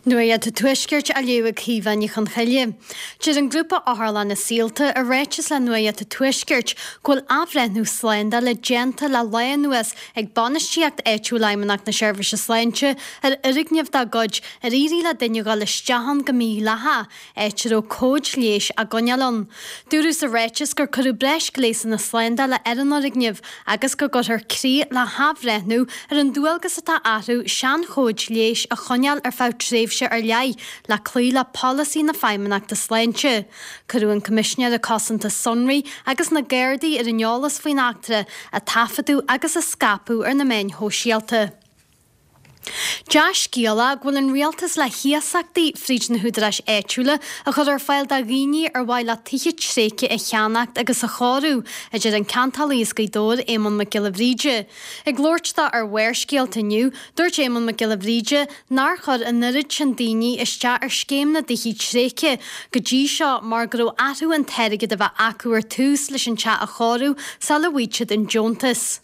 Nuair a tuisgeirt a leabhah cíomhaine chun chaile. Deir an grúpa áthla na síalta a réitis le nuair a tuisgeirt gúil abhreithnú sláinda le genta le laigh nuas ag banistíocht éitiú leimeannach na seirbhíse sláinte ar irigneamh dá gcuid ar irí le duine gáil isteach go mí letha éitir ó cóid léis a gonnealón. Dúrús a réitis gur curú breis gléasa na sláinda le an irigneamh agus go gutar crí le habhreithnú ar an dúalgas atá athú sean cóid léis a chonneal ar fád tréimh se ar leith le clúile policy na feidhmeannach de sláinte. Curú an comisisinear a cosanta sonraí agus na géirdaí ar an neolalas faoin achtra a tafaidú agus a scapú ar na main hóisialta. Deas Gíala ghfuil an rialtas le hiasachtaí fríd na húdarais éitiúla a chud ar fáil da ghaoine ar bhaid le tithe tréice a cheannacht agus a chárú a deir an cantalíos gaidóir Éamonn Mac Gillibríde. Ag glóirtá ar bhair scéalta nniu, dúirt Éamonn Mac Gillibríde nar chud an nurid sin daoine iste ar scéim na tithe tréice go dtí seo mar go raibh athú an teirigid a bheith acu ar tús leis an te a chárú sa le bhuiitead an Jontas.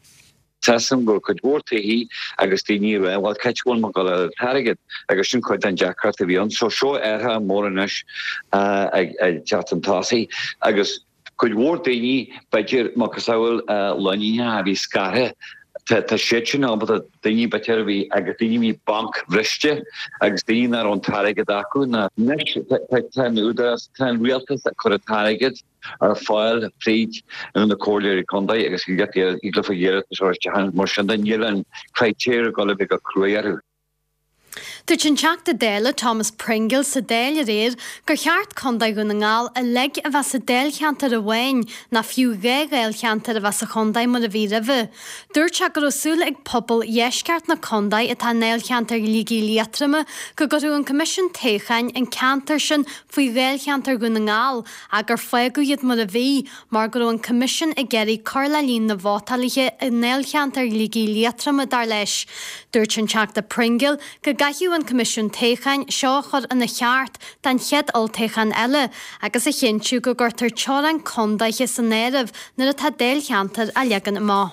Tasam go could worta hí agus tíní bhil catchhil má go target agus sin chuid an Jackart a bhíon so seo airtha mórranis ag teatan tásaí agus chuid worta hí beidir má go saoil leínne a bhí scathe Tá sé sin ábal a daoine betear bhí agus daoine bank bhriste agus daoine ar an tarigid acu na tan údas tan rialtas a chur a tarigid ar fáil príd an na cóirléir condaid agus i glufa dhéad mar sin den dhéan criteria go le bh go cruéarú. Dúirt an teachta déile Thomas Pringle sa déile réir gur cheart condaid go na ngáil a le a bheits sa déil cheantar a bhain na fiú gail cheantar a bheits a condaid mar a bhí ribh. Dúirt se gur osúla ag pobl dhéisceart na condaid atá néil cheantar lígí léatrama go gurú an commission téchain an ceantar sin faoi gail cheantar go na ngáil a gur fégu iad mar a bhí mar gurú an commission i geirí Carla Lín na bhátalaithe a néil cheantar lígí léatrama dar leis. Dúirt an teachta Pringle go gaithú an commission téchain seo chud an na cheart dan chead oltéchan eile agus a chinú go gurtar teoran condaithe san néirih nar a tá déil cheantar a legan má.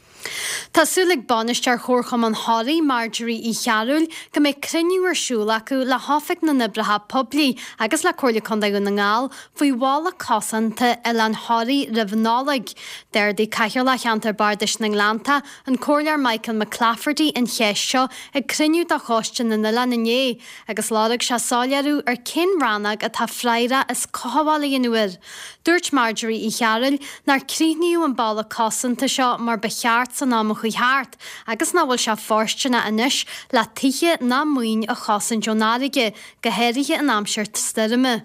Tásúlaigh banistear chórcham an Háraí Marjorie í chearúil go méid criniú arsúla acu le háfaic na nibretha poblí agus le cóirla condaid go na ngáil faoi bhála cosanta eile an Háraí ribhnálaigh. Deir dí caiithir le cheantar bardais na Nglánta an cóirlear Michael McClafferty an cheis seo ag criniú do choiste na nula na nné agus láraigh se sáilearú ar cin rannag atá freire is cohabhála inúir. Dúirt Marjorie í chearúil nar críniú an bála cosanta seo mar becheart san ná chuí háart agus ná bhfuil se fórstena inis le tithe ná muoin a chasan Jonáige go héirithe an amseirt stirime.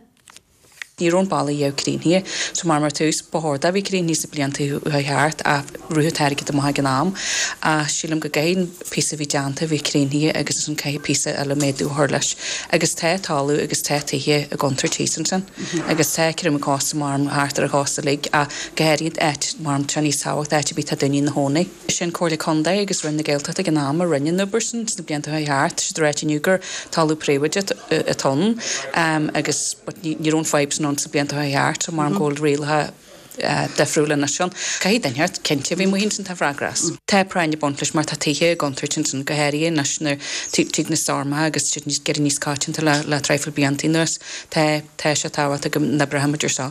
Níron balla dhew críní, so mar tús bhórda bhí críní sa blianta heart a ruúthtarigid am hagan am a sílam go gain písa bhí deanta bhí críní agus an cai písa eile méadú thuirleis agus té talú agus té tithe a gontar tísan sin agus té crim a cásta marm hátar a cásta lig a gohéiríad éit marm trení sáhacht éit bí tá daine na hónaí. Sin cóirla condaid agus rinne géalta a gan am a rinne nubersan na blianta heart si réitiúgur talú préideid a ton agus níron fibes non sa blianta heart mar an ggóil rialtha defriúla na sin. Caí dainheart cinnte bhí muhinn san tafragras. Tá prainne bontais mar tá tithe gontartin san gohéirí nas na tí na storma agus gur níos cáitinta le treifil bliantínas tá se táhacht a na brahamidir sá.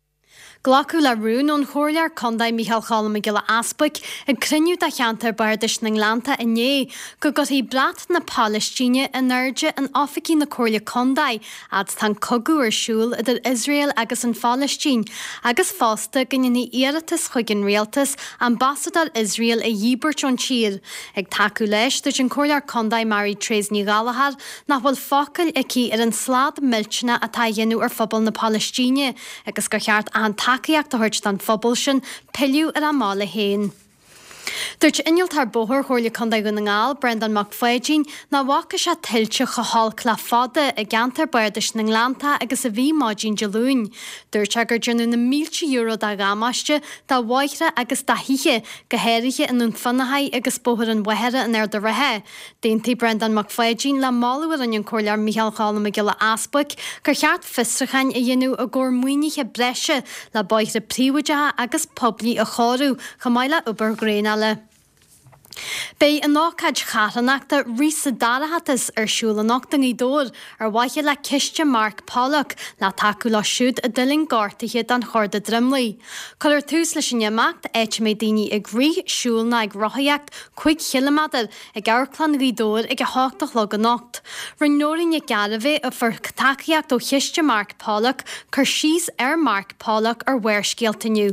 Glacu le rún ón chóirlear condaid Michael Challam Gilla Aspaig ag criniú a cheantar bardais na Nglánta inné go gotí brat na Palestíine in airde an oficí na cóirle condaid ad tan cogu arsúil idir Israel agus an Palestín agus fásta gannne iiritas chuigin rialtas ambassador Israel a dhíbert an tír. Ag taú leis dúirt an cóirlear condaid Mary-Therese Ní Galahad nach bhfuil focail ici ar an slád miltena atá dhéanú ar phobal na Palestíine agus gur cheart an takeíocht a thuirt an phobal sin peiliú ar an mála héin. Dúirt innealtar bóthir chóirla condaid go na ngáil Brendan McFadyen ná bhacha se tiltte choáil cla fada a gantar bardais na Nglánta agus a bhí máidín dealún. Dúirt gur deanú na €1,000 dá gámaiste dá bhaithre agus dá hithe go héirithe inún fannahaid agus bóthir an bhaithre in air do rathe. Déontaí Brendan McFadyen le máluar an cóirlear Michael Challam Gilla Aspaig gur cheart fistrachain a dhéanú a ggur muoinithe breise le baithre príomhaide agus poblí a chárú chamáile uber gréinale. Bei an nácaid charanachta rísa darahatas siúlanachta í dór waithe le ciste Mark Pollock le taú le siúd a dilinn gáirtaithe an chorda drimlaí. Coir tús leis sin neamacht éit mé daoine ag rí siúlna ag rothaíocht 5 kilometr ag airclan í dór ag a 8 le an nacht. Rin nóirín ag garabhé a fur taíocht ó chiiste Mark Pollock chur síos Mark Pollock bhuirscéaltaniu.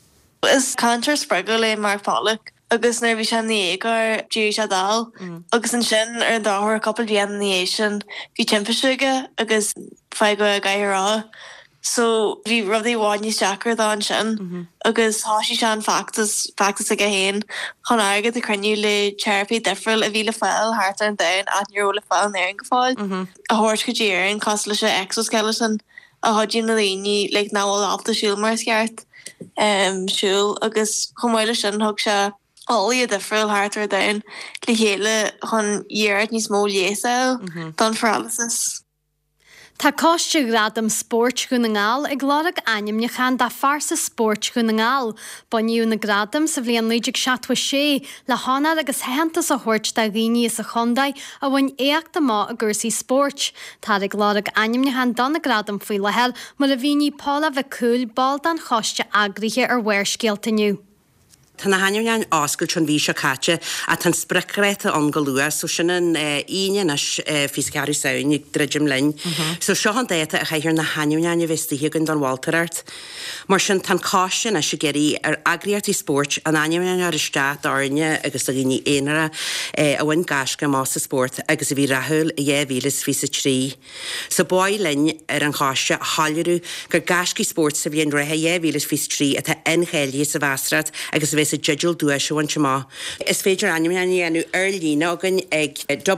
Is cantar spraggle le Mark Pollock. Agus nervhí se nígar dú se dal, agus an sin dáhar couple bhían sin bhí timpisuige agus fe go a gairrá. So bhí rudí bháin Jackar dá an sin, agus háisi se an factus a héin chun agad a cruniú le therapy difriúil a bhí le fáil háart an dain a nuú le fáil neir go fáil. A thuirt go ddíir an cos lei se exoskeleton a hodín na líní le náhil áta siúil mar sceart siúil agus chumhaile sin thug se Ollie de frill harter dain le héle chun dhéart níos mó lééisil don paralysis. Tá cóiste gradam sport go na ngáil ag glárag ainmnechan dá farsa sport go na ngáil, buniú na gradam sa bhblion líidir 76 le hána agus hentas a thuirt da rií sa chundaid a bhain éachta má a gursaí sport. Tá ag glárag ainmnechan donna gradam faoi lethir mar a bhíní Paula bheith cool bal dan choiste agrithe bhuirscéaltaniu. Tá na hanean oscail tron bhí se caite a tan sprecréta an goúa so sin an íine fiscarí saoin ag dreidim lein. So seo an déta a chaithir na hanean vestíthe gon don Walterart. Mar sin tan cáisian a se geirí ar agriartí sport an hanean ar isteat áine agus a gine éanara a bhain gasca más sport agus a bhí rathúil a dhéhhílas fi sa trí. So báid lein ar an cáiste háileú gur gasci sport sa bhíon rathe dhéhhílas fi trí a tá inchéilí sa bhastrat agus a judgel dúa seoan semá. Is féidir animaní earlína agan ag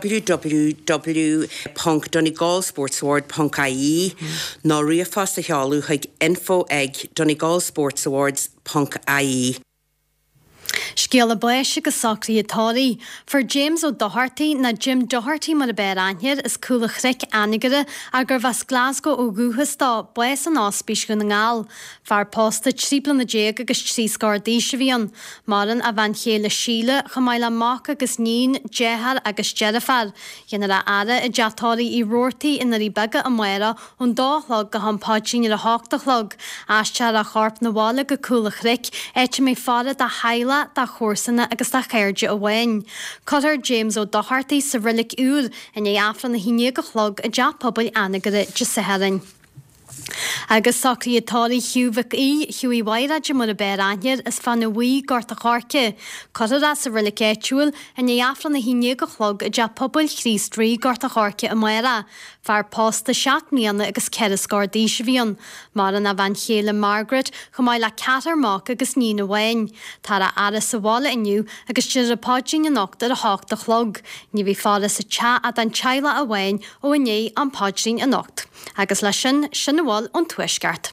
www.donegalsportsaward.ie nó riafás a cheáú chuig info ag donegalsportsawards.ie. Scéala buise go sacraí atáí, for James ó Doherty na Jim Doherty mar a bear anheir is coolla chric anigare a gur bheas Glasgow ó gúhastá bues an áspís go na ngáil, fear posta tríblan na déag agus trí scardí se bhíon, maran a bhain chéile síle chamáile amach agus nín déhar agus jeirifar, dhéanaar a ara i deatáí í roirtaí ina rí bega a muire ón dálog go hampáidsin ar a 8 log, aistear a charp na bhála go coolla chric, éite mé fada a haile da chósanna agus da chairde a bhain. Codir James ó Doherty sa rilik úr in é afran na híine go chlog a deap pobl anagare de sa herin. Agus sacraí atáí Hughí Wairaide mar a bear anheir is fan na bhuí garta cháce. Codir as a rilik éitiúil in é afran na híine go chlog a deap pobl chrístrí garta cháce a muire. Fear posta 7 míana agus ceir scardí se bhíon, mar an a bhain chéile Margaret chumáid le 4 mach agus ní na bhain. Tá a ara sa bhála inniu agus tíir a páiding an nachta a 8 chlog. Ní bhí fála sa te a an teile a bhain ó iné an páiding a nacht. Agus lei sin bháil an tuisceart.